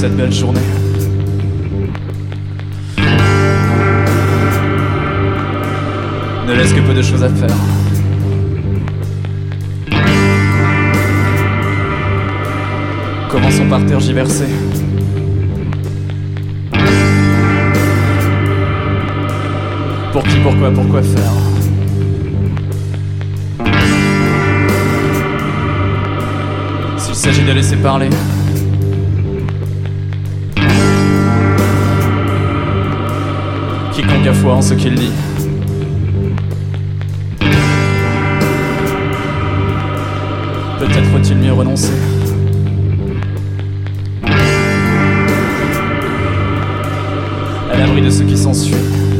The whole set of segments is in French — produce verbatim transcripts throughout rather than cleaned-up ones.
cette belle journée. Ne laisse que peu de choses à faire. Commençons par tergiverser. Pour qui, pourquoi, pourquoi faire? S'il s'agit de laisser parler, quiconque a foi en ce qu'il dit. Peut-être faut-il mieux renoncer. À l'abri de ce qui s'ensuit.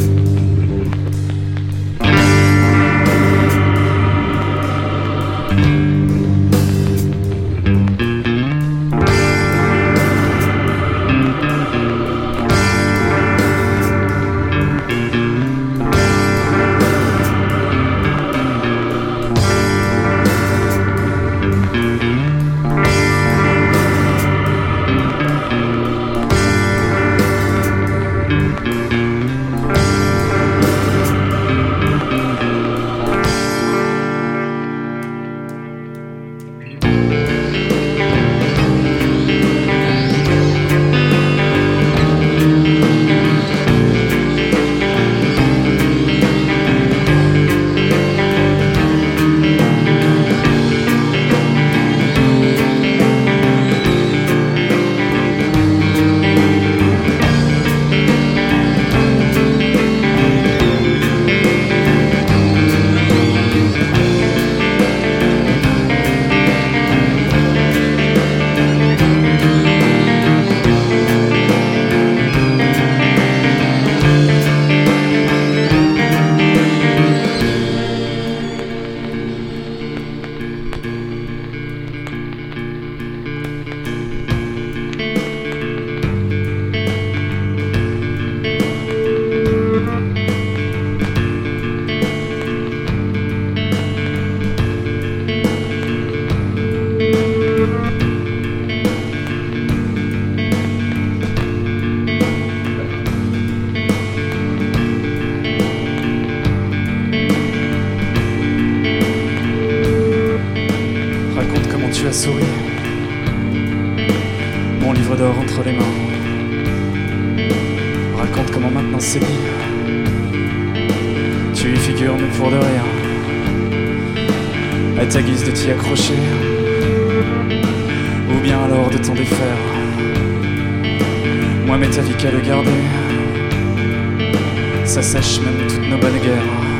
Tu as souri, mon livre d'or entre les mains. Raconte comment maintenant c'est dit. Tu y figures mais pour de rien. À ta guise de t'y accrocher, ou bien alors de t'en défaire. Moi mais ta vie qu'à le garder. Ça sèche même toutes nos bonnes guerres.